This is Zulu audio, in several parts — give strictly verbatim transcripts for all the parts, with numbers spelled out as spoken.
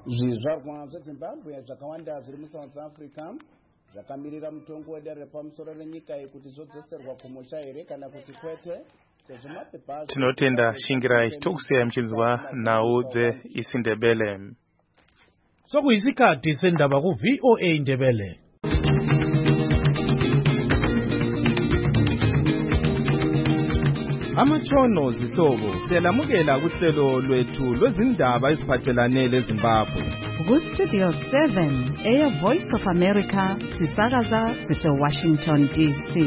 zvizvarwa zvezimbabwe zvakawanda zviri musouth africa zvakamirira mutongo wedare repamusoro renyika iyi kuti zvodzoserwa kumusha here kana kuti kwete. Tinotenda shingirai tokusiya mchinzwa naudze isindebele. Sokuyisikhathi sendaba ku V O A Ndebele. Amatshono zihlobo siyalamukela kuhlelo lwethu lwezindaba eziphathelane leZimbabwe. Ku Studio seven, Air Voice of America, sisakaza sise Washington D C.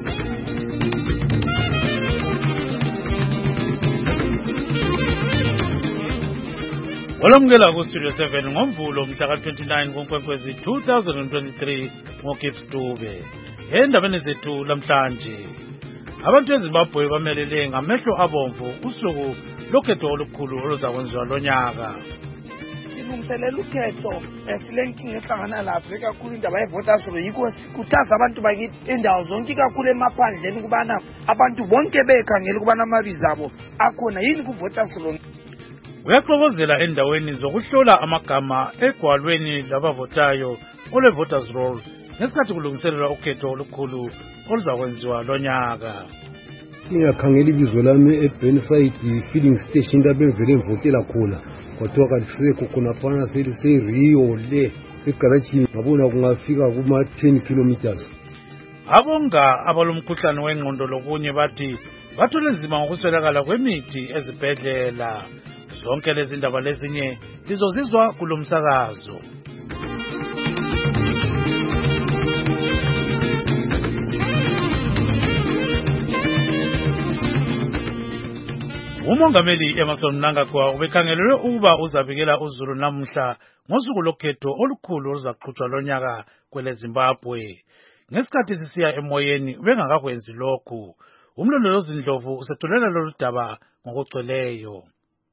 Olomgela ku Studio seven ngomvulo mhla twenty-nine kuNkwenkwezi two thousand twenty-three ngoGibbs Dube. Endabeni zethu lamhlanje, abantu eZimbabwe bamelele ngamehlo abomvu usuku lokhetho olukhulu oluzakwenziwa lonyaka. Ilungiselela ukhetho esilenkinga ehlangana lapha kakhulu indaba yevoters roll, yikho sikhuthaza abantu bakithi endawo zonke kakhulu emaphandleni kubana abantu bonke bekhangela ukubana amabizo abo akhona yini ku voters roll. Uyaxokozela endaweni zokuhlola amagama egwalweni labavotayo ole voters roll ngesikhathi kulungiselelwa ukhetho olukhulu oluzakwenziwa lonyaka. Ngiyakhangela ibizo lami eBurnside filling station lapho evele ngivotela khona, kwathiwa kalisekho khona phana seliseRio le egarage, ngabona kungafika kuma ten kilometers. Abonga abalomkhuhlane wengqondo lokunye bathi bathole nzima ngokuswelakala kwemithi ezibhedlela. Zonke lezi ndaba lezinye lizozizwa kulomsakazo. Umongameli Emmerson Mnangagwa ubekhangelelwe ukuba uzabikela uZulu namuhla ngosuku lokhetho olukhulu oluzaqhutshwa lonyaka kwele Zimbabwe. Ngesikhathi sisiya emoyeni ubengakakwenzi lokhu. Umlondolozi Ndlovu usethulela lolu daba ngokugcweleyo.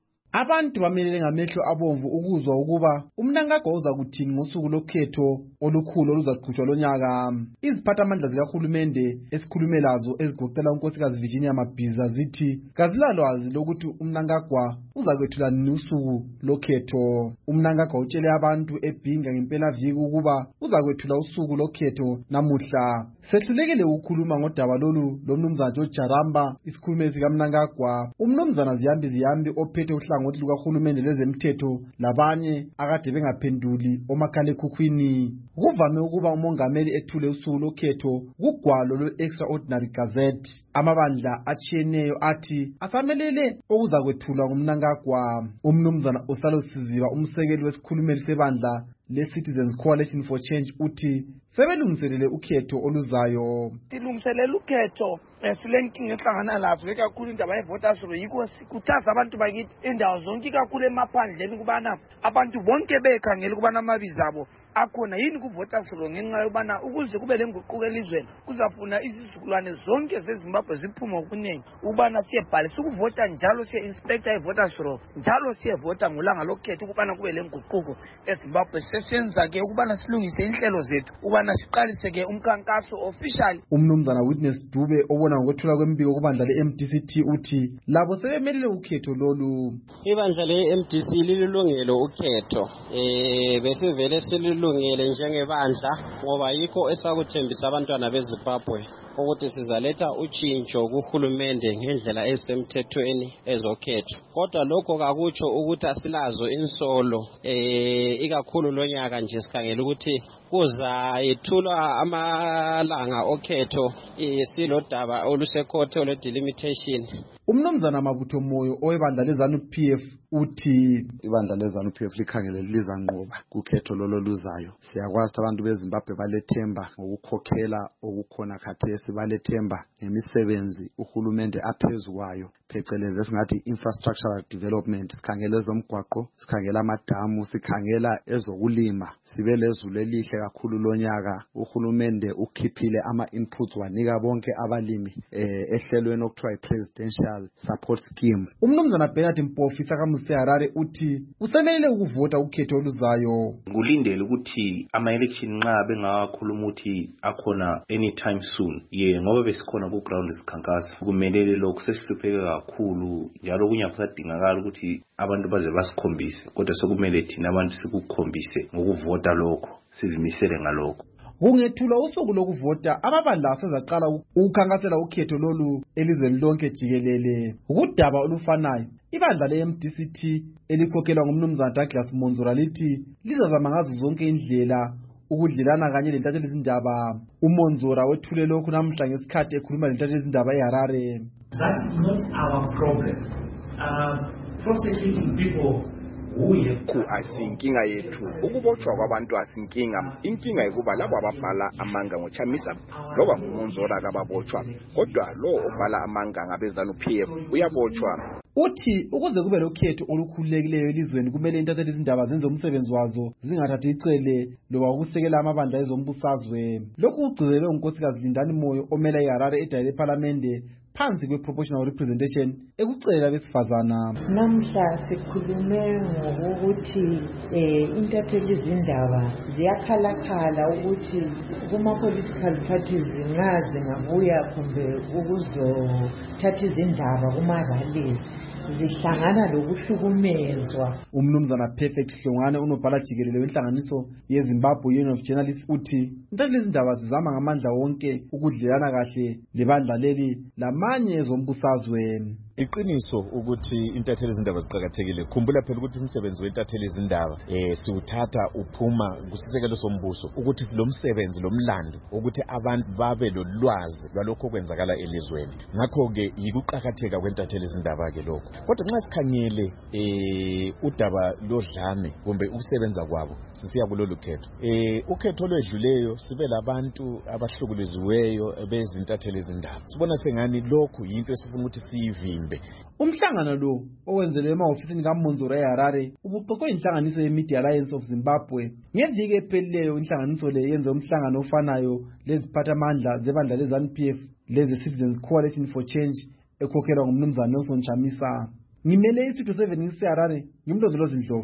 Abantu bamelele ngamehlo abomvu ukuzwa ukuba uMnangagwa uza kuthini ngosuku lokhetho olukhulu oluzaqhutshwa lonyaka. Iziphathamandla zikahulumende esikhulume lazo ezigoqela unkosikazi Virginia Mabhiza zithi kazilalwazi lokuthi uMnangagwa uzakwethula nini usuku lokhetho. uMnangagwa utshele abantu eBhinga ngempela viki ukuba uzakwethula usuku lokhetho namuhla. Sehlulekile ukukhuluma ngodaba lolu lomnumzana George Jaramba, isikhulumeli sikaMnangagwa. Umnumzana Ziyambi Ziyambi ophethe uhlangothi lukahulumende lwezemthetho labanye akade bengaphenduli omakhalekhukhwini. Kuvame ukuba umongameli ethule usuku lokhetho kugwalo lwe-Extraordinary Gazette. Amabandla atshiyeneyo athi asamelele okuzakwethulwa nguMnangagwa. Umnumzana Osalo Siziba, umsekeli wesikhulumeli sebandla le-Citizens Coalition for Change, uthi sebelungiselele ukhetho oluzayo. Silungiselela ukhetho esilenkinga ehlangana lapha kakhulu indaba yevoters roll, yikho sikhuthaza abantu bakithi endawo zonke kakhulu emaphandleni kubana abantu bonke bekhangela ukubana amabizo abo akhona yini ku voters roll, ngenxa yobana ukuze kube lenguquko elizweni kuzafuna izizukulwane zonke zeZimbabwe ziphume ngokunengi ukubana siyebhalisa ukuvota njalo siye inspector yevoters roll njalo siyevota ngolanga lokhetho ukubana kube lenguquko eZimbabwe. Sesenza ke ukubana silungise inhlelo zethu ukubana siqalise ke umkhankaso official. Umnumzana Witness Dube obona ngokwethula kwembiko kubandla le-M D C T uthi labo sebemelele ukhetho lolu. Ibandla le-M D C lililungelo ukhetho, eh besivele sililungele njengebandla ngoba yikho esakuthembisa abantwana beZimbabwe ukuthi sizaletha utshintsho kuhulumende ngendlela esemthethweni ezokhetho. Kodwa lokho kakutsho ukuthi asilazo insolo, eh ikakhulu lonyaka nje sikhangela ukuthi kuza yethulwa amalanga okhetho isilodaba olusekhotho le delimitation. Umnumzana Mabutho Moyo owebandla leZanu P F uthi ibandla leZanu P F likhangele lizanqoba kukhetho lolo luzayo. Siyakwazi abantu beZimbabwe balethemba ngokukhokhela okukhona khathesi, balethemba ngemisebenzi uhulumende aphezukwayo phecelezi esingathi infrastructural development. Sikhangela ezomgwaqo, sikhangela amadamu, sikhangela ezokulima. Sibe lezulu elihle kakhulu lonyaka. Uhulumende ukhiphile ama inputs wanika bonke abalimi eh ehlelweni okuthiwa i-presidential support scheme. Umnumzana Bernard Mpofu sakamu seHarare uthi usemelele ukuvota ukhetho oluzayo. Ngulindele ukuthi ama election nxa bengakhuluma ukuthi akhona anytime soon. Ye ngoba besikhona ku ground isikhankasa. Kumelele lokho sesihlupheke kakhulu njalo kunyakusadingakala ukuthi abantu baze basikhombise. Kodwa sokumele thina abantu sikukhombise ngokuvota lokho. Sizimisele ngalokho. Kungethulwa usuku lokuvota ababandla asezaqala ukukhankasela ukhetho lolu elizweni lonke jikelele. Ukudaba olufanayo ibandla le-M D C T elikhokhelwa ngumnumzana Douglas Monzora lithi lizazama ngazo zonke indlela ukudlelana kanye lentatheli izindaba. uMonzora wethule lokhu namhla ngesikhathi ekhuluma lentatheli izindaba eHarare. That's not our problem. Uh, prosecuting people ku asinkinga yethu ukubotshwa kwabantu asinkinga inkinga ekuba labo ababhala amanga ngoChamisa loba nguMonzora kababotshwa kodwa lo obhala amanga ngabezanu P F uyabotshwa. Uthi ukuze kube lokhetho olukhululekileyo elizweni kumele intatheli izindaba zenze umsebenzi wazo zingathathi icele loba ukusekela amabandla ezombusazwe. Lokhu kugcizelwe unkosikazi Lindani Moyo omela iHarare edayile eParliamente phansi kwe-proportional representation ekucelela abesifazana. Namhla sikhulume ngokuthi eh intatheli izindaba ziyakhalakhala ukuthi kuma-political parties zingaze ngabuya kumbe ukuzothatha izindaba kuma-rally zihlangana lokuhlukumezwa. Umnumzana Perfect Hlongwane unobhala jikelele wenhlanganiso yeZimbabwe Union of Journalists uthi intatheli izindaba zizama ngamandla wonke ukudlelana kahle lebandla leli lamanye ezombusazwe. Iqiniso ukuthi intatheli izindaba ziqhakathekile. Khumbula phela ukuthi umsebenzi wentatheli izindaba eh siwuthatha uphuma kusisekelo sombuso ukuthi silomsebenzi lomlando ukuthi abantu babe lolwazi lwalokho okwenzakala elizweni. Ngakho ke yikuqhakatheka kwentatheli izindaba ke lokho. Kodwa nxa sikhangele eh udaba lodlame kumbe ukusebenza kwabo sisiya kulolu khetho. Eh ukhetho lwedluleyo sibe labantu abahlukuleziweyo bezintatheli izindaba. Sibona sengani lokho yinto esifuna ukuthi siyivimbe. Umhlangano lo owenzelwe emahofisini kaMonzora eHarare ubuqoqwe inhlanganiso ye-Media Alliance of Zimbabwe. Ngeviki ephelileyo inhlanganiso le yenze umhlangano ofanayo leziphathamandla zebandla leZANU P F leze Citizens Coalition for Change ekhokhelwa ngumnumzana Nelson Chamisa. Ngimele isitho seven ngiseHarare ngimlondolozi Ndlovu.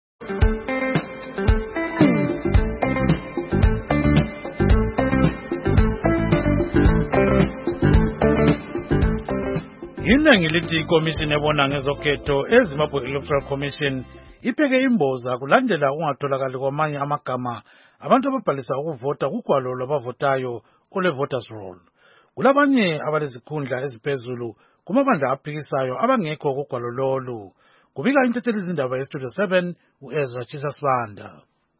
Iningi lithi ikomishini ebona ngezokhetho eZimbabwe Electoral Commission ipheke imboza kulandela ungatholakali kwamanye amagama abantu ababhalisa ukuvota kugwalo lwabavotayo ole voters roll. Kulabanye abalezikhundla eziphezulu kumabandla aphikisayo abangekho kugwalo lolu. Kubika intatheli izindaba yeStudio seven uEzra Chisasibanda.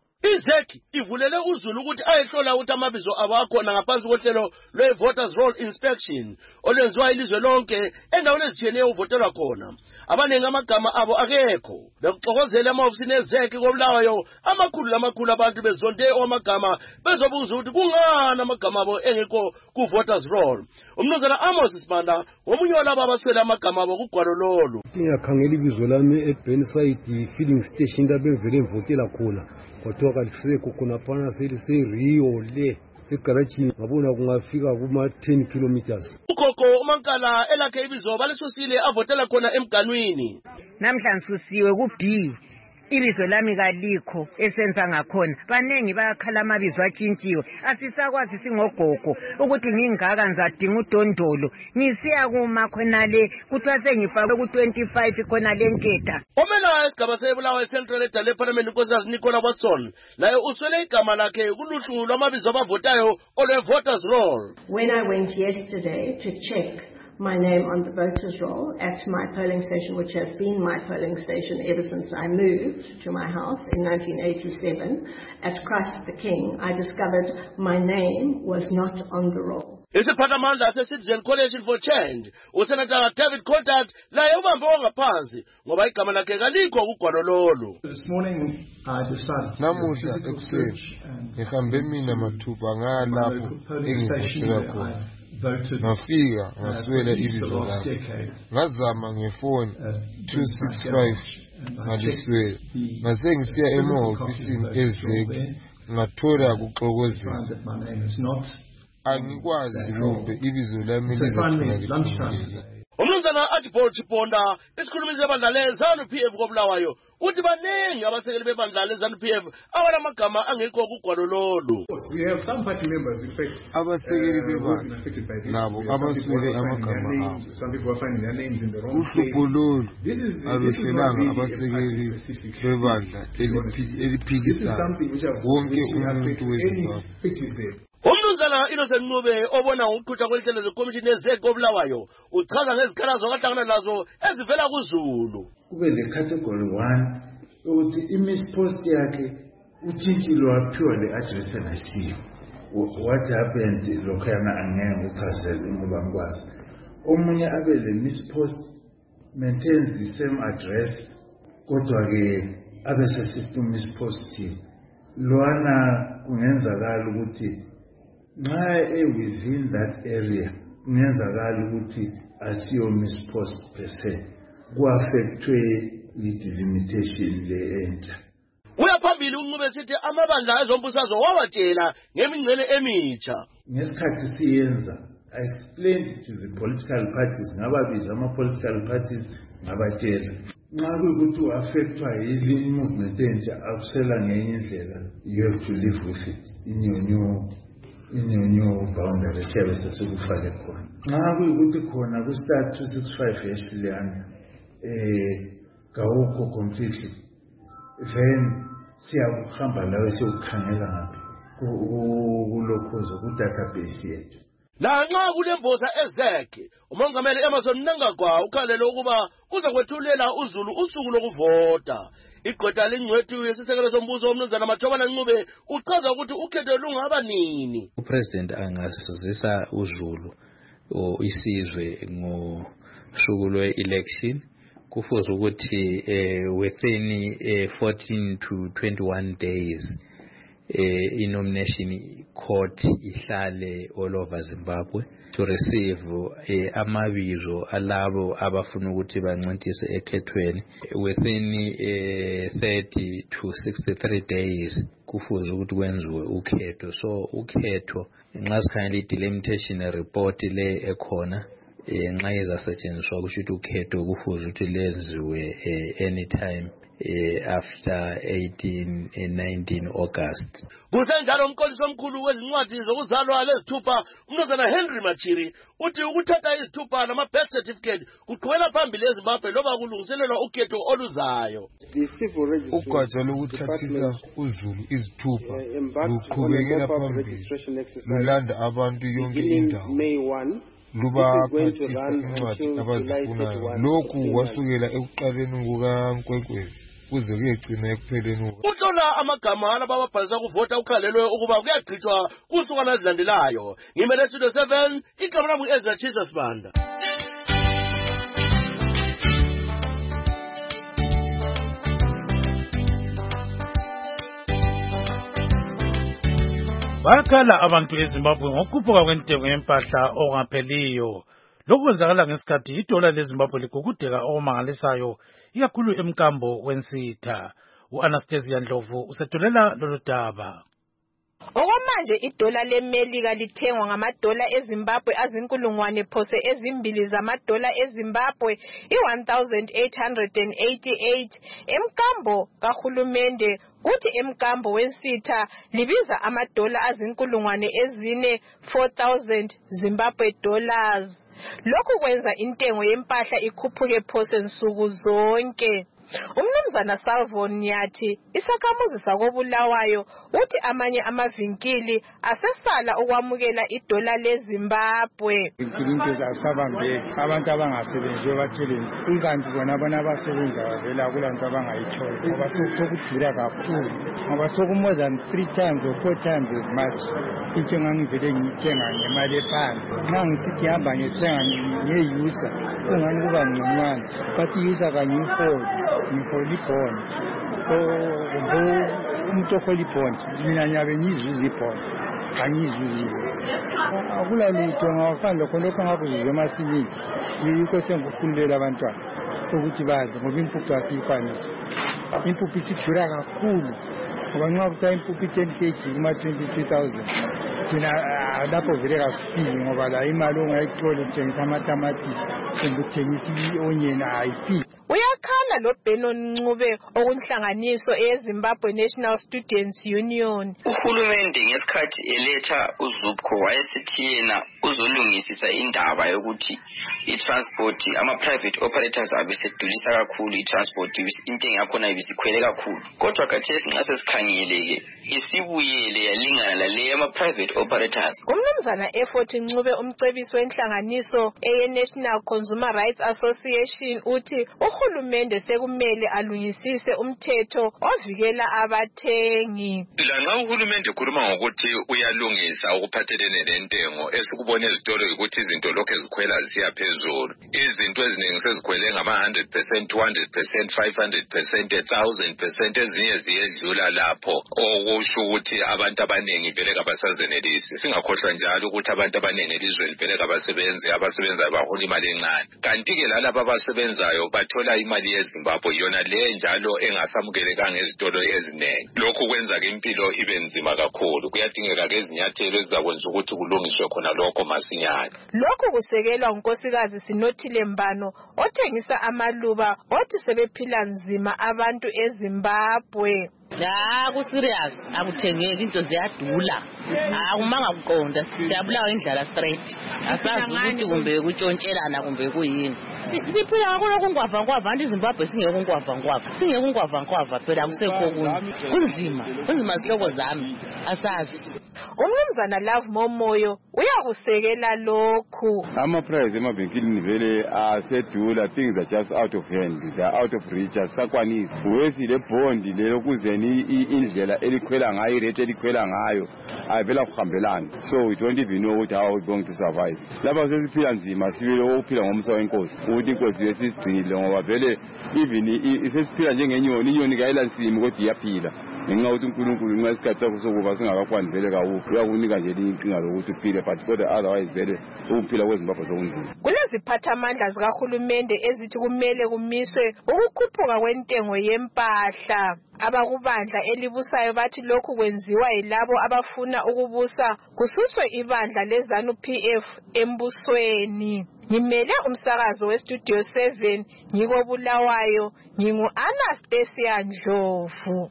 Izeki ivulele uZulu ukuthi ayehlola ukuthi amabizo abo akhona ngaphansi kohlelo lwe-voters roll inspection olwenziwa ilizwe lonke endaweni ezitshiyeneyo uvotelwa khona. Abaningi amagama abo akekho. Bekuxokozela emahofisini ezeki koBulawayo amakhulu lamakhulu abantu bezonde amagama bezobuza ukuthi kungani amagama abo engekho ku-voters roll. Umnumzana Amos Sibanda ngomunye walabo abaswele amagama abo kugwalo lolu. Ngiyakhangela ibizo lami eBurnside filling station lapho engivele ngivotela khona. Kwathiwa kalisekho khona phana seliseRio le egarajini ngabona kungafika kuma ten kilometers. Ukhokho uMankala elakhe ibizo balesusile avotela khona emganwini. Namhla ngisusiwe ku B ibizo lami kalikho esenza ngakhona. Banengi bayakhala amabizo atshintshiwe. Asisakwazi singogogo ukuthi ngingaka ngizadinga udondolo. Ngisiya kuma khona le kuthiwa sengifake ku twenty-five khona le nketha. Omela esigaba seBulawayo Central edale eParliament uNkosikazi Nicola Watson laye uswele igama lakhe kuluhlu lwamabizo abavotayo ole voters roll. When I went yesterday to check my name on the voters roll at my polling station, which has been my polling station ever since I moved to my house in nineteen eighty-seven at Christ the King, I discovered my name was not on the roll. Isiphathamandla se-Citizen Coalition for Change uSenator David Contact laye ubambe ngaphansi ngoba igama lakhe kalikho kugwalo lolu. This morning I decided namuhla ekuseni ngihambe mina mathupha ngalapho engivotela khona. Ngafika ngaswela ibizo lami ngazama ngefoni two six five ngaliswela ngase ngisiya emahofisini ezeki ngathola kuxokozela angikwazi kumbe ibizo lami lizatholakala. Umnumzana umnumzana Archibald Chiponda isikhulumisi sebandla le-ZANU P F koBulawayo uthi baningi abasekeli bebandla le-ZANU P F abanamagama angekho kugwalo lolu. We have some party members, in fact, abasekeli uh, bebandla affected by this. nabo We have some people abaswele who are finding their amagama names, abo. some people are finding their names in the wrong place. Uhlupho This is, this is not abehlelanga really a abasekeli party-specific bebandla thing. This is eliphikisayo something which have wonke which will affect umuntu any weZimbabwe. effective there. Umnumzana Innocent Ncube obona ukuqhutshwa kwelihlelo zekomishini yezeko koBulawayo uchaza ngezikhalazo akahlangana nazo ezivela kuZulu. Kube le category one ukuthi imispost yakhe utshintshile waphiwa le address engasiyo. What happened lokhana angeke uchazele ngoba ngikwazi. Omunye abe le mispost maintains the same address kodwa ke abe se system misposted. Lwana kungenzakala ukuthi nxa e within that area kungenzakala ukuthi asiyo mispost per se ku-affectwe i-delimitation le entsha. Uyaphambili uNcube sithi amabandla ezombusazwe wawatshela ngemingcele emitsha. Ngesikhathi siyenza I explained to the political parties ngababiza ama-political parties ngabatshela nxa kuyukuthi u-affectwa yile movement entsha akusela ngenye indlela you have to live with it in your new in your new boundary kuyabe sesikufake khona nxa kuyukuthi khona ku-start two sixty-five hash leyana um kawukho completely then siyakuhamba lawe siyokukhangela ngaphi kulokhuzo ku-database yethu. Lanxa kulemboza ezekhe umongameli Emmerson Mnangagwa ukhalele ukuba uza kwethulela uZulu usuku lokuvota. Igqwetha lengcwethu yesisekelo sombuso umnumzana Matshobana Ncube uchaza ukuthi ukhetho lungaba nini. Upresident angasizisa uZulu o isizwe ngosuku lwe-election kufuze ukuthi eh, within eh, fourteen to twenty-one days eh, i-nomination court ihlale all over Zimbabwe to receive eh, amabizo alabo abafuna ukuthi bancintise ekhethweni within eh, thirty to sixty-three days kufuze ukuthi kwenziwe ukhetho. So ukhetho nxa sikhangela i-delimitation report le ekhona nxa izasetshenziswa kusho ukuthi ukhetho kufuze ukuthi lenziwe anytime after eighteen nineteen August. Kusenjalo umqondisi omkhulu wezincwadi zokuzalwa lezithupha umnumzana Henry Machiri uthi ukuthatha izithupha nama birth certificate kuqhubela phambili eZimbabwe loba kulungiselelwa ukhetho oluzayo. Ugatsha lokuthathisa uZulu izithupha luqhubekela phambili lulanda abantu yonke indawo lubaphathisa incwadi abazifunayo. Lokhu wasukela ekuqaleni kukaNkwenkwezi kuze kuyegcina ekupheleni. Utlola amagama alaba ababhalisa kuvota ukhalelwe ukuba kuyagqitshwa kunsukwana ezilandelayo. Ngimele Studio seven igama lami Ezra Jesus Banda. Bakhala abantu eZimbabwe ngokukhuphuka kwentengo yempahla okungapheliyo. Lokhu kwenzakala ngesikhathi idola leZimbabwe ligugudeka okumangalisayo ikakhulu emkambo wensitha. U-Anastasia Ndlovu usethulela lolu daba. Okwamanje idola leMelika lithengwa ngamadola eZimbabwe azinkulungwane phose ezimbili zamadola eZimbabwe i-one thousand eight hundred eighty-eight emkambo kahulumende kuthi emkambo wensitha libiza amadola azinkulungwane ezine four thousand Zimbabwe dollars. Lokhu kwenza intengo yempahla ikhuphuke phose nsuku zonke. Umnumzana Salvon Nyathi isakhamuzi sakoBulawayo uthi amanye amavinkili asesala ukwamukela idola leZimbabwe. Izinto zasabambeki abantu abangasebenzi bathele ikanti bona bona abasebenza bavela kulanto abangayithola ngoba sokudura kakhulu ngoba soku more than three times or four times as much into ngangivele ngithenga ngemali ephansi ngangisithi hamba ngithenga ngeyusa kungani kuba ngconywana but user kanyifoli ngifoli bond so umuntu ofoli bond mina nyabe ngizuza ibond angizuzile akula lutho ngakufana lokho lokho ngakuzwe emasimini yikho sengifundela abantwana ukuthi bazi ngoba impuphu asiyikwanisi impuphu isidura kakhulu ngoba nxa kuthiwa impuphu ten kilograms kuma twenty-three thousand thina lapho vele kakufiki ngoba la imali ongayithola uthengisa amatamatisi ngithengisa i-onion ayifiki. Uyakhala lo Benon Ncube okunhlanganiso eZimbabwe National Students Union. Uhulumende ngesikhathi eletha uZupco wayesithi yena uzolungisisa indaba yokuthi i-transport ama-private operators abesedulisa kakhulu i-transport intengo yakhona ibisikhwele kakhulu. Kodwa khathesi nxa sesikhangeleke isibuyele yalingana lale ama-private operators. Umnumzana Effort Ncube umcebisi wenhlanganiso eye-National Consumer Rights Association uthi uhulumende sekumele alungisise umthetho ovikela abathengi. Lanxa uhulumende ukhuluma ngokuthi uyalungisa ukuphathelene nentengo esikubona ezitolo ukuthi izinto lokho ezikhwela zisiya phezulu. Izinto eziningi sezikhwele ngama one hundred percent, two hundred percent, five hundred percent, one thousand percent ezinye ziyedlula lapho okusho ukuthi abantu abaningi vele kabasazenelisi. Singakhohlwa njalo ukuthi abantu abaningi elizweni vele kabasebenzi abasebenzayo bahola imali encane. Kanti ke lalabo abasebenzayo bathola imali yeZimbabwe yona le njalo engasamukelekanga ezitolo eziningi. Lokhu kwenza ke impilo ibe nzima kakhulu. Kuyadingeka ke izinyathelo ezizakwenza ukuthi kulungiswe khona lokho masinyane. Lokhu kusekelwa unkosikazi Sinothile Mbano othengisa amaluba othi sebephila nzima abantu eZimbabwe. Ja ku serious akuthengeki into ziyadula. Akumanga kuqonda siyabulawa indlala straight. Asazi ukuthi kumbe kutshontshelana kumbe kuyini. Siphila ngakho lokungwava ngwava iZimbabwe singeke kungwava ngwava. Singeke kungwava ngwava phela akusekho kunye. Kunzima, kunzima sihloko zami. Asazi. Umnumzana Love Momoyo uyakusekela lokhu. Ama price emavenkilini vele asedula, things are just out of hand, they are out of reach. Sakwanisi wesi le bond lelo kuzeni indlela elikhwela ngayo, rate elikhwela ngayo ayivela kuhambelana. So we don't even know how we're going to survive. Lapha sesiphila nzima sibile ukuphila ngomsa wenkosi. Ukuthi inkosi yesigcile ngoba vele even isesiphila njengenyoni, inyoni kayela nsimi kodwa iyaphila. Ngenxa ukuthi uNkulunkulu nxa isikhathi sakho sokuba singakwani vele kawu uyakunika nje inkinga lokuthi uphile but kodwa otherwise vele ukuphila kweZimbabwe sokunzima. Kuleziphathamandla zikahulumende ezithi kumele kumiswe ukukhuphuka kwentengo yempahla. Abakubandla elibusayo bathi lokhu kwenziwa yilabo abafuna ukubusa kususwe ibandla leZANU P F embusweni. Ngimele umsakazo weStudio seven ngiko Bulawayo, ngingu Anastasia Ndlovu.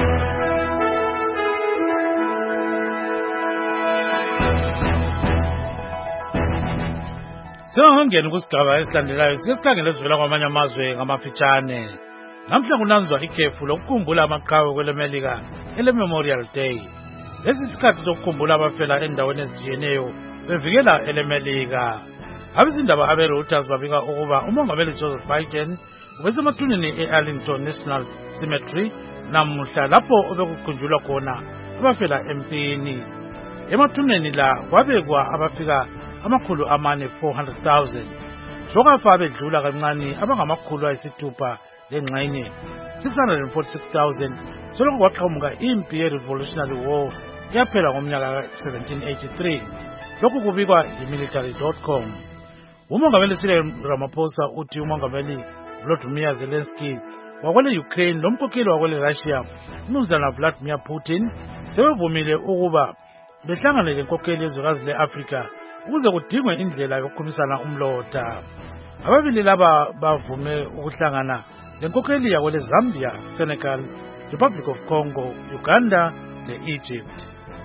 Singangena kusigaba esilandelayo sike sikhangele sivela kwamanye amazwe ngamafitshane. Namhla kunanzwa ikhefu lokukhumbula amaqhawe kweleMelika ele Memorial Day. Lesi sikhathi sokukhumbula abafela endaweni ezitshiyeneyo bevikela eleMelika. Abezindaba abeReuters babika ukuba umongameli Joseph Biden ubesemathuneni eArlington National Cemetery namuhla lapho obekukhunjulwa khona abafela empini. Emathuneni la kwabekwa abafika amakhulu amane four hundred thousand. Sokafa abedlula kancane abangamakhulu ayisithupha lengxenye six hundred forty-six thousand. Soloko kwaqhamuka impi ye-Revolutionary War yaphela ngomnyaka ka seventeen eighty-three. Lokhu kubikwa yi-military dot com. Umongameli Cyril Ramaphosa uthi umongameli Volodymyr Zelensky wakwele Ukraine lomkhokheli wakwele Russia umnumzana Vladimir Putin sebevumile ukuba behlangane lenkokheli yezwekazi le-Afrika ukuze kudingwe indlela yokukhumisana umlota. Ababili laba bavume ukuhlangana lenkokheli yakwele Zambia, Senegal, Republic of Congo, Uganda le-Egypt.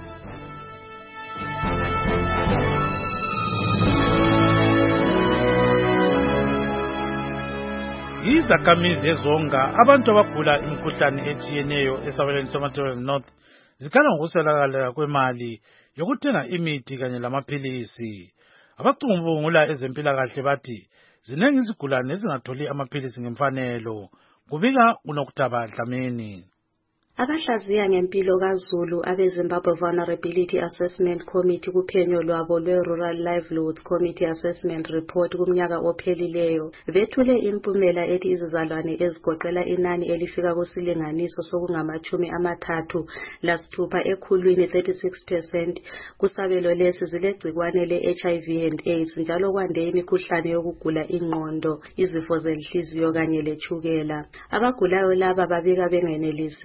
Izakhamizi ezonga abantu abagula imikhuhlane etshiyeneyo esabelweni seMatabeleland North zikhala ngokuswelakala kwemali yokuthenga imithi kanye lamaphilisi. Abacubungula ezempilakahle bathi zinengi izigulane ezingatholi amaphilisi ngemfanelo. Kubika uNokutaba Dlamini. Abahlaziya ngempilo kaZulu abeZimbabwe Vulnerability Assessment Committee kuphenyo lwabo lwe-Rural Livelihoods Committee Assessment Report kumnyaka ophelileyo bethule impumela ethi izizalwane ezigoqela inani elifika kusilinganiso sokungamachumi amathathu lasithupha ekhulwini thirty-six percent kusabelo lesi zilegcikwane le-H I V and AIDS njalo kwande imikhuhlane yokugula ingqondo, izifo zenhliziyo kanye lechukela. Abagulayo laba babika bengenelisi ukuthola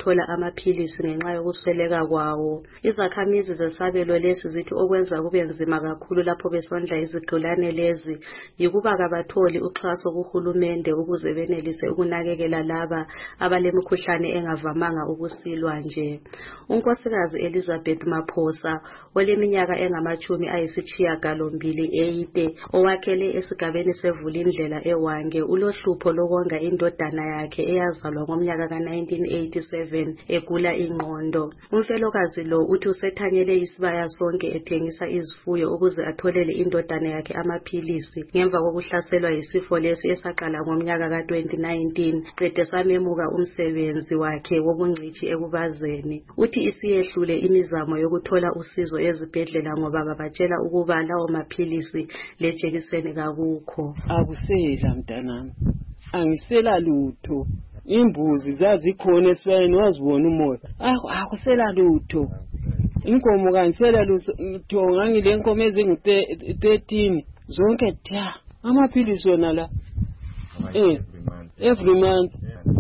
ukuthola amaphilisi ngenxa yokusweleka kwawo. Izakhamizi zesabelo lesi zithi okwenza kube nzima kakhulu lapho besondla izigulane lezi yikuba kabatholi uxhaso kuhulumende ukuze benelise ukunakekela laba abalemikhuhlane engavamanga ukusilwa nje. Unkosikazi Elizabeth Maphosa oleminyaka engamachumi ayisitshiyagalombili eyide owakhele esigabeni sevulindlela eWange ulohlupho lokonga indodana yakhe eyazalwa ngomnyaka ka nineteen eighty-seven egula ingqondo. Umfelokazi lo uthi usethanyele isibaya sonke ethengisa izifuyo ukuze atholele indodana yakhe amaphilisi ngemva kokuhlaselwa yisifo lesi esaqala ngomnyaka ka twenty nineteen qede samemuka umsebenzi wakhe wobungcithi ekubazeni. Uthi isiyehlule imizamo yokuthola usizo ezibhedlela ngoba babatshela ukuba lawo maphilisi lejekiseni kakukho. Akusela mntanami, angisela lutho. Imbuzi zazikhona esibayeni wazibona umoya. Ah akusela lutho. Inkomo kanisela lutho ngangile nkomo ezingu thirteen zonke tha. Amaphilisi wona la. Eh every month.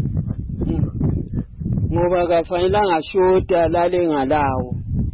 Ngoba kafanele ngashota lale ngalawo.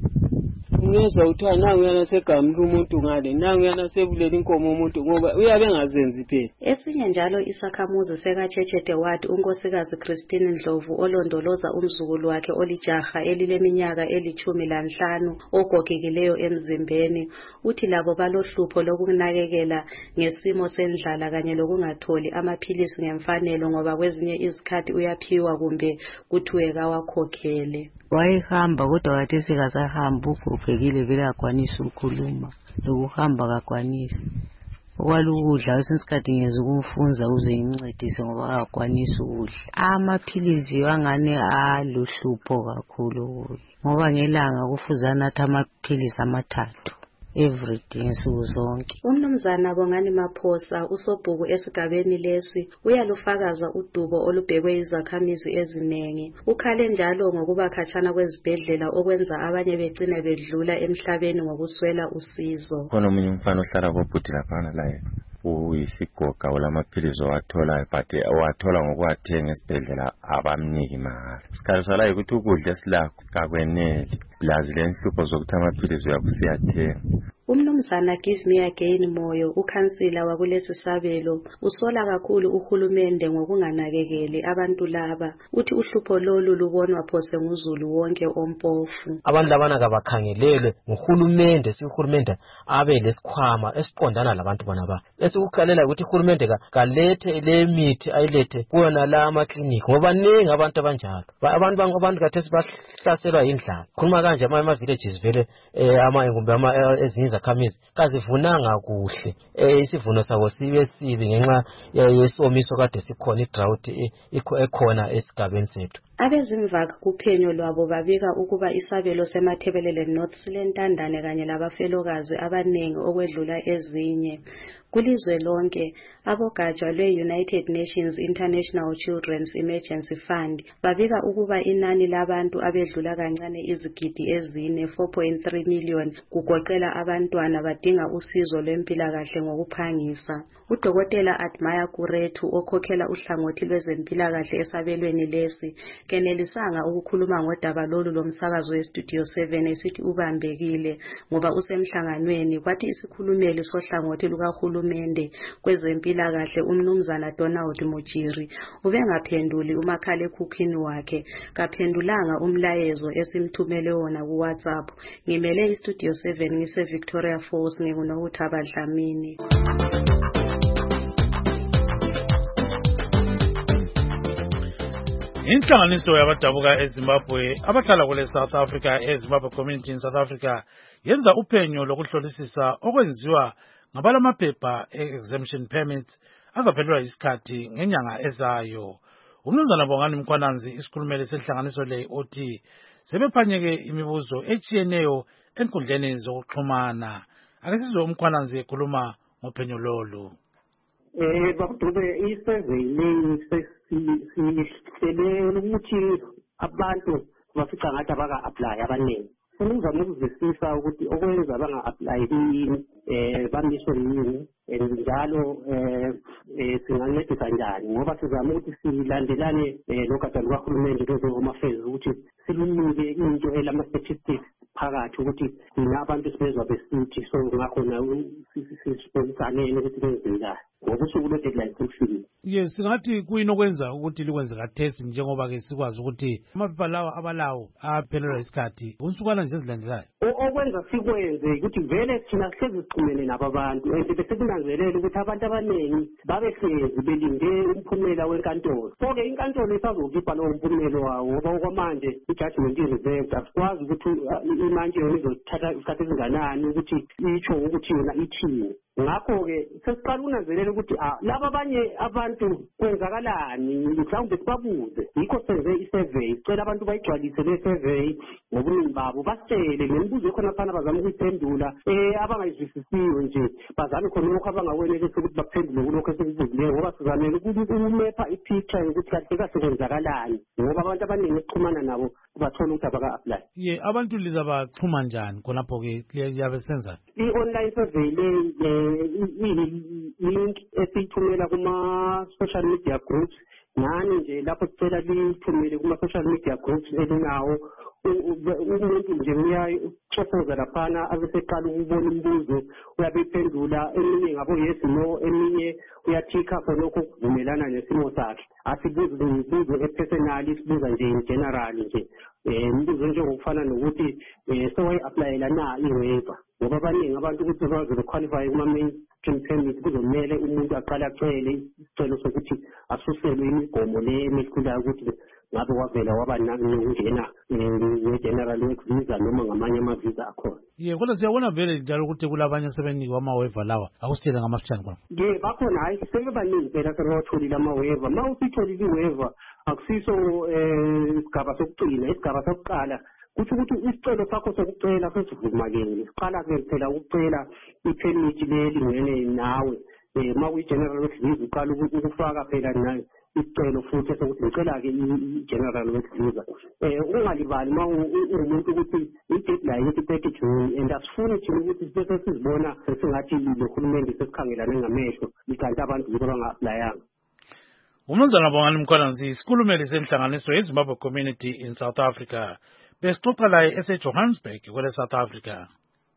Ngezwe uthiwa nangu yana segamla umuntu ngale, nangu yana sebulela inkomo umuntu ngoba uyabe engazenzi phela. Esinye njalo isakhamuzi sekaChechete Ward unkosikazi Christine Ndlovu olondoloza umzukulu wakhe olijaha elileminyaka elithumi lanhlanu ogogekileyo emzimbeni. Uthi labo balohlupho lokunakekela ngesimo sendlala kanye lokungatholi amaphilisi ngemfanelo ngoba kwezinye izikhathi uyaphiwa kumbe kuthiwe kawakhokhele. Wayehamba kodwa wathi sekasahamba ugogekile vele akwanisa ukukhuluma lokuhamba kakwanisi. Okwalukudla isikhathi ngeze ukumfunza uze imncedise ngoba akwanisa ukudla. Amaphilisi wangane aluhlupho kakhulu ngoba ngelanga kufuze anathe amaphilisi amathathu every day nsuku zonke. Umnumzana Bongani Maphosa usobhuku esigabeni lesi uyalufakaza udubo olubhekwe izakhamizi ezinengi. Ukhale njalo ngokuba khatshana kwezibhedlela okwenza abanye begcina bedlula emhlabeni ngokuswela usizo. Khona umunye umfana ohlala kobhuti laphana la uyisigoga olamaphilisi owathola but owathola ngokuwathenga esibhedlela abamniki mahala. Sikhalusala ukuthi ukudla esilakho kakweneli blazi lenhlupho zokuthi amaphilisi uyakusiyathenga. Umnumzana Give Me Again Moyo ukhansila wakulesi sabelo usola kakhulu uhulumende ngokunganakekeli abantu laba. Uthi uhlupho lolu lubonwa phose nguzulu wonke ompofu. Abantu labana kabakhangelele nguhulumende, si uhulumende abe lesikhwama esiqondana labantu bona ba. Esikukhalela ukuthi uhulumende kalethe le mithi ayilethe kuona la ama clinic ngoba ningi abantu abanjalo. Abantu bango abantu kathesi bahlaselwa indlala. Khuluma kanje ama villages vele ama ngumbe ama ezinza khamizi kazivunanga kuhle eh isivuno sabo sibe sibi ngenxa yesomiso kade sikhona idrought ekhona esigabeni sethu. Abezimvaka kuphenyo lwabo babika ukuba isabelo semathebelele North Silentandane kanye labafelokazi abanengi okwedlula ezinye. Kulizwe lonke abogatsha lwe-United Nations International Children's Emergency Fund babika ukuba inani labantu abedlula kancane izigidi ezine four point three million kugoqela abantwana badinga usizo lwempilakahle ngokuphangisa. Udokotela Admire Kuretu okhokhela uhlangothi lwezempilakahle esabelweni lesi kenelisanga ukukhuluma ngodaba lolu lomsakazo weStudio seven esithi ubambekile ngoba usemhlanganweni kwathi isikhulumeli sohlangothi lukahulumende kwezempilakahle umnumzana Donald Mujiri ubengaphenduli umakhalekhukhwini wakhe kaphendulanga umlayezo esimthumele wona ku WhatsApp. Ngimele iStudio seven ngise Victoria Falls ngikunokuthaba Dlamini. Inhlanganiso yabadabuka eZimbabwe abahlala kule South Africa eZimbabwe Community in South Africa yenza uphenyo lokuhlolisisa okwenziwa ngabalamaphepha exemption permits azaphelelwa isikhathi ngenyanga ezayo. Umnumzana Bongani Mkhwananzi isikhulumele senhlanganiso le othi sebephanyeke imibuzo etshiyeneyo enkundleni zokuxhumana. Ake sizwe uMkhwananzi ekhuluma ngophenyo lolu. Eh bakudube isurvey le sihlele ukuthi abantu bafica ngathi abaka apply abaningi Sengizama ukuzwisisa ukuthi okwenza banga-apply yini, eh bamiswe yini, njalo eh singancedisa kanjani ngoba sizama ukuthi silandelane nogada lukahulumende kwezoma affairs ukuthi silunike into elama statistics phakathi ukuthi thina abantu sibezwa besithi so ngakho na sisibonisane ukuthi kwenzekani ngoba usuku lo deadline kufikile. Yes, singathi kuyini okwenza ukuthi likwenze ka test njengoba ke sikwazi ukuthi amaphepha lawa abalawo aphelelwa isikhathi unsukwana nje ezilandelayo. Okwenza sikwenze ukuthi vele thina sihlezi sixhumene nabo abantu and bese kunanzelela ukuthi abantu abaningi babehlezi belinde umphumela wenkantolo. So ke inkantolo isazokhipha lowo mphumela wawo ngoba okwamanje i-judgment i-reserved asikwazi ukuthi imanje yona izothatha isikhathi esinganani ukuthi itsho ukuthi yona ithini. Ngakho-ke sesiqala ukunanzelela ukuthi laba abanye abantu kwenzakalani mhlawumbe sibabuze yikho senze i-survey sicela abantu bayigcwalise le survey ngobuningi babo basitshele ngemibuzo ekhona phana bazama ukuyiphendula um abangayizwisisiyo nje bazame khona lokho abangakwenelisi ukuthi baphendule kulokho esikubuzileyo ngoba sizamele ukumepha i-picture yokuthi kahle kahle kwenzakalani ngoba abantu abaningi esixhumana nabo bathola ukuthi abaka-apply. Ye abantu lizabaxhuma njani khonapho-ke liyabe senzani? I-online survey le i-link esiyithumela kuma-social media groups nani nje lapho sicela lithumele kuma-social media groups elinawo umuntu nje uyachofoza laphana abeseqala ukubona imibuzo uyabe iphendula eminye ngabo yes no eminye uyathikha khonokho ukuvumelana nesimo sakhe asibuze imibuzo epersonali sibuza nje in general nje imibuzo njengokufana nokuthi sowayi-aplayela na i-waiver ngoba abaningi abantu ukuthi bazoqualify kuma-mainstream permit kuzomele umuntu aqale acele isicelo sokuthi asuselwe imigomo le emelikhulayo ukuthi ngabe wavela waba nokungena nge-general work visa noma ngamanye amavisa akhona. Ye kodwa siyabona vele njalo ukuthi kulabanye sebenikwa ama-waiver lawa akusitshela ngamafitshane khona. Ye bakhona hayi sebebaningi phela sebewatholile ama-waiver. Ma usitholile i-waiver akusiso isigaba sokugcina isigaba sokuqala kuthi ukuthi isicelo sakho sokucela sesivumakele siqala-ke phela ukucela iphemithi lelingene nawe ma kuyi-general work visa uqala ukufaka phela nayo isicelo futhi sokuthi ngicela-ke i-general work visa. Ungalibali ma ungumuntu ukuthi i-deadline ithi thirty June and asifuni thina ukuthi sibese sizibona sesingathilohulumende sesikhangelane ngamehlo ikanti abantu yibo abanga-aplayanga. Umnumzana Bongani Mkhwanazi isikhulumeli senhlanganiso yeZimbabwe Community in South Africa besixoxa laye ese-Johannesburg kwele South Africa.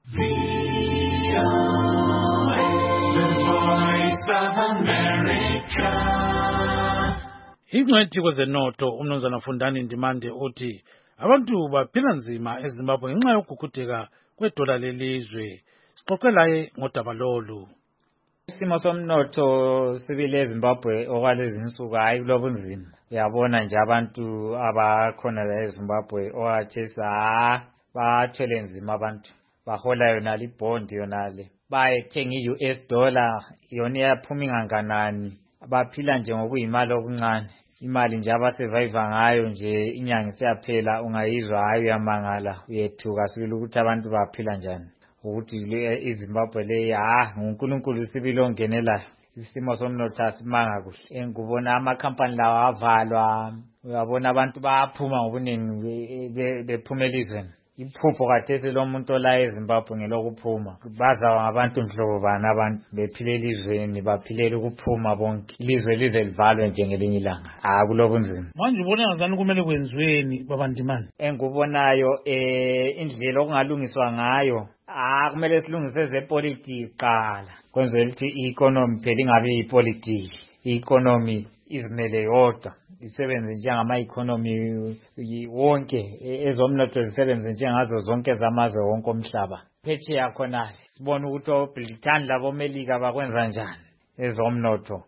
Ingcwethi kwezenotho umnumzana Fundani Ndimande uthi abantu baphila nzima eZimbabwe ngenxa yokugugudeka kwedola lelizwe. Sixoxe laye ngodaba lolu. Isimo somnotho sibile eZimbabwe okwalezi insuku hayi kulobunzima. Uyabona nje abantu abakhona la eZimbabwe owathesa bathwele nzima abantu bahola yona libond yonale bayethenga i-U S dollar yona iyaphuma inganganani baphila nje ngokuyimali okuncane imali nje abasurvive ngayo nje inyanga siyaphela ungayizwa hayi uyamangala uyethuka sibili ukuthi abantu baphila njani ukuthi iZimbabwe le ha uNkulunkulu sibili ongenelayo isimo somnotho asimanga kuhle ngubona ama-company lawa avalwa uyabona abantu bayaphuma ngobuningi bephuma elizweni iphupho kathesi lo muntu ola eZimbabwe ngelokuphuma bazawa ngabantu nhlobo bani abantu bephile elizweni baphilela ukuphuma bonke ilizwe lize livalwe njengelinye ilanga akulobunzima manje ubona ngazani kumele kwenziweni babandimani engubonayo eh indlela okungalungiswa ngayo ah kumele silungise zepolitiki qala kwenzela ukuthi i-economy phela ingabe ipolitiki i-economy izimele yodwa isebenze njengama-economy wonke ezomnotho zisebenze njengazo zonke zamazwe wonke omhlaba phetsheya khonale sibona ukuthi oBrithani labomelika bakwenza njani ezomnotho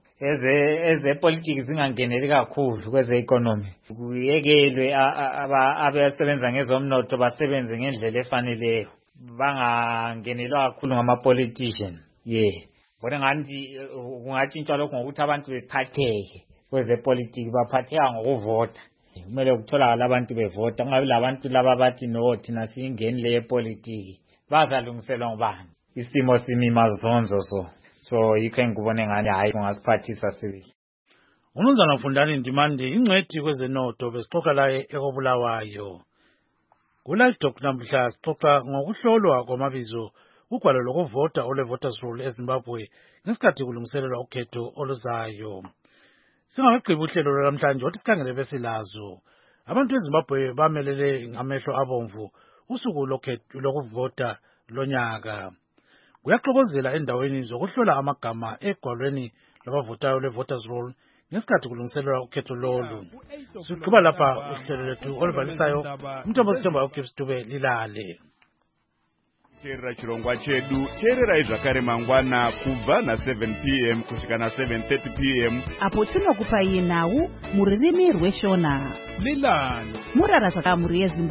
ezepolitiki zingangeneli kakhulu kweze-economy kuyekelwe abasebenza ngezomnotho basebenze ngendlela efaneleyo bangangenelwa kakhulu ngama-politician ye bona ngathi kungatshintshwa lokho ngokuthi abantu bephatheke kwezepolitiki baphatheka ngokuvota kumele kutholakala abantu bevota kungabi labantu laba bathi no thina siyingeni le yepolitiki bazalungiselwa ngubani isimo simi mazonzo so so yikho engikubone ngani hayi kungasiphathisa sibili. Umnumzana Fundani Ndimande ingcwethi kwezenotho besixoxa laye ekobulawayo. Ku-Live Talk namhla sixoxa ngokuhlolwa kwamabizo ugwalo lokuvota olwe-Voters Roll eZimbabwe ngesikhathi kulungiselelwa ukhetho oluzayo. Singakagqibi uhlelo lwanamhlanje othi sikhangele besilazo. Abantu eZimbabwe bamelele ngamehlo abomvu usuku lokuvota lonyaka. Kuyaxokozela endaweni zokuhlola amagama egwalweni labavotayo lwe-Voters Roll ngesikhathi kulungiselelwa ukhetho lolu. Sigqiba lapha uhlelo lethu olubhalisayo umthombo sithemba uGibbs Dube lilale. Teerera chirongwa chedu teererai zvakare mangwana kubva na seven p m kusvika na seven thirty p m apo tinokupai nhau muririmi rweshona lilani murara zvakamuri yeZimbabwe.